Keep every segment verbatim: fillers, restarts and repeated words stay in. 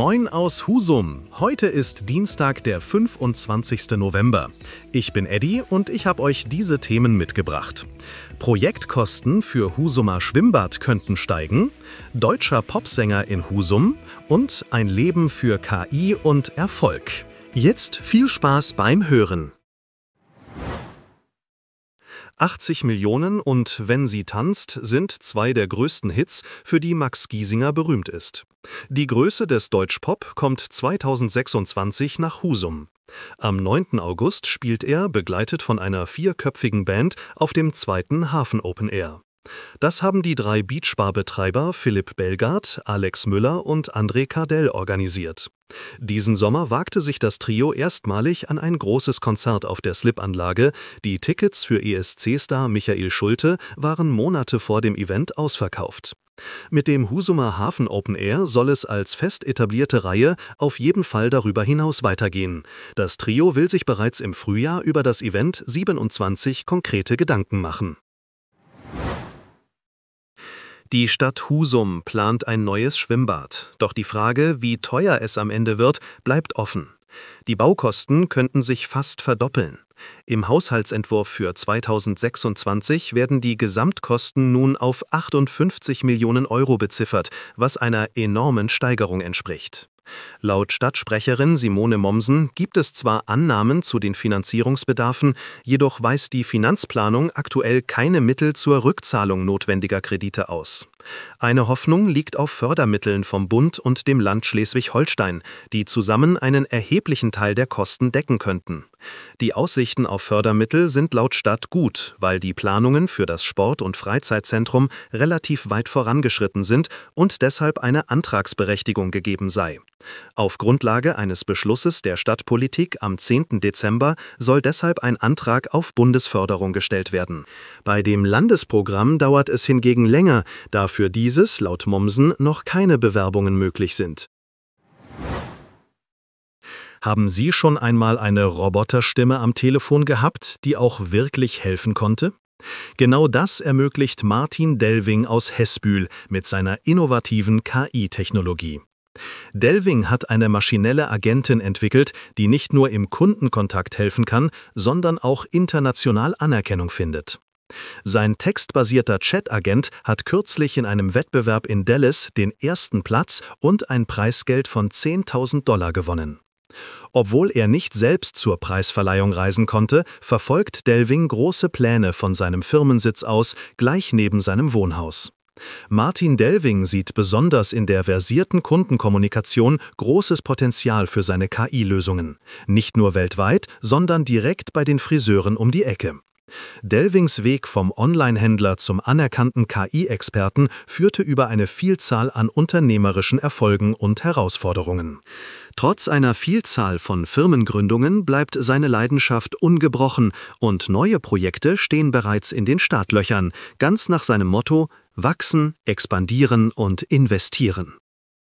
Moin aus Husum. Heute ist Dienstag, der fünfundzwanzigste November. Ich bin Eddie und ich habe euch diese Themen mitgebracht. Projektkosten für Husumer Schwimmbad könnten steigen, deutscher Popsänger in Husum und ein Leben für K I und Erfolg. Jetzt viel Spaß beim Hören. achtzig Millionen und Wenn sie tanzt sind zwei der größten Hits, für die Max Giesinger berühmt ist. Die Größe des Deutschpop kommt zweitausendsechsundzwanzig nach Husum. Am neunten August spielt er, begleitet von einer vierköpfigen Band, auf dem zweiten Hafen Open Air. Das haben die drei Beachbar-Betreiber Philipp Belgard, Alex Müller und André Kardell organisiert. Diesen Sommer wagte sich das Trio erstmalig an ein großes Konzert auf der Slip-Anlage. Die Tickets für E S C-Star Michael Schulte waren Monate vor dem Event ausverkauft. Mit dem Husumer Hafen Open Air soll es als fest etablierte Reihe auf jeden Fall darüber hinaus weitergehen. Das Trio will sich bereits im Frühjahr über das Event siebenundzwanzig konkrete Gedanken machen. Die Stadt Husum plant ein neues Schwimmbad. Doch die Frage, wie teuer es am Ende wird, bleibt offen. Die Baukosten könnten sich fast verdoppeln. Im Haushaltsentwurf für zweitausendsechsundzwanzig werden die Gesamtkosten nun auf achtundfünfzig Millionen Euro beziffert, was einer enormen Steigerung entspricht. Laut Stadtsprecherin Simone Mommsen gibt es zwar Annahmen zu den Finanzierungsbedarfen, jedoch weist die Finanzplanung aktuell keine Mittel zur Rückzahlung notwendiger Kredite aus. Eine Hoffnung liegt auf Fördermitteln vom Bund und dem Land Schleswig-Holstein, die zusammen einen erheblichen Teil der Kosten decken könnten. Die Aussichten auf Fördermittel sind laut Stadt gut, weil die Planungen für das Sport- und Freizeitzentrum relativ weit vorangeschritten sind und deshalb eine Antragsberechtigung gegeben sei. Auf Grundlage eines Beschlusses der Stadtpolitik am zehnten Dezember soll deshalb ein Antrag auf Bundesförderung gestellt werden. Bei dem Landesprogramm dauert es hingegen länger, da für dieses, laut Mommsen, noch keine Bewerbungen möglich sind. Haben Sie schon einmal eine Roboterstimme am Telefon gehabt, die auch wirklich helfen konnte? Genau das ermöglicht Martin Delving aus Hesbühl mit seiner innovativen K I-Technologie. Delving hat eine maschinelle Agentin entwickelt, die nicht nur im Kundenkontakt helfen kann, sondern auch international Anerkennung findet. Sein textbasierter Chat-Agent hat kürzlich in einem Wettbewerb in Dallas den ersten Platz und ein Preisgeld von zehntausend Dollar gewonnen. Obwohl er nicht selbst zur Preisverleihung reisen konnte, verfolgt Delving große Pläne von seinem Firmensitz aus, gleich neben seinem Wohnhaus. Martin Delving sieht besonders in der versierten Kundenkommunikation großes Potenzial für seine K I-Lösungen. Nicht nur weltweit, sondern direkt bei den Friseuren um die Ecke. Delvings Weg vom Online-Händler zum anerkannten K I-Experten führte über eine Vielzahl an unternehmerischen Erfolgen und Herausforderungen. Trotz einer Vielzahl von Firmengründungen bleibt seine Leidenschaft ungebrochen und neue Projekte stehen bereits in den Startlöchern, ganz nach seinem Motto: Wachsen, expandieren und investieren.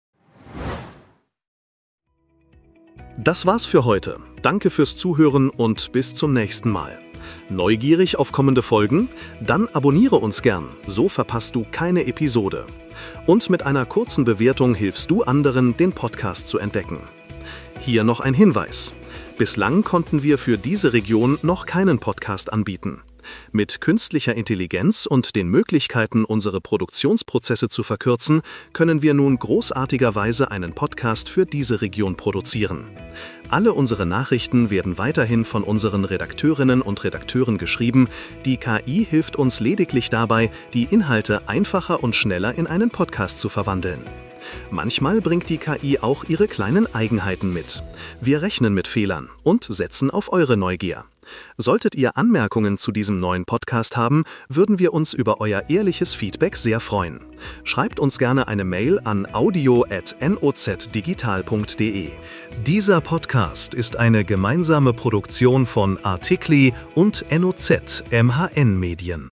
Das war's für heute. Danke fürs Zuhören und bis zum nächsten Mal. Neugierig auf kommende Folgen? Dann abonniere uns gern, so verpasst du keine Episode. Und mit einer kurzen Bewertung hilfst du anderen, den Podcast zu entdecken. Hier noch ein Hinweis. Bislang konnten wir für diese Region noch keinen Podcast anbieten. Mit künstlicher Intelligenz und den Möglichkeiten, unsere Produktionsprozesse zu verkürzen, können wir nun großartigerweise einen Podcast für diese Region produzieren. Alle unsere Nachrichten werden weiterhin von unseren Redakteurinnen und Redakteuren geschrieben. Die K I hilft uns lediglich dabei, die Inhalte einfacher und schneller in einen Podcast zu verwandeln. Manchmal bringt die K I auch ihre kleinen Eigenheiten mit. Wir rechnen mit Fehlern und setzen auf eure Neugier. Solltet ihr Anmerkungen zu diesem neuen Podcast haben, würden wir uns über euer ehrliches Feedback sehr freuen. Schreibt uns gerne eine Mail an audio at nozdigital punkt de. Dieser Podcast ist eine gemeinsame Produktion von Artikli und N O Z M H N Medien.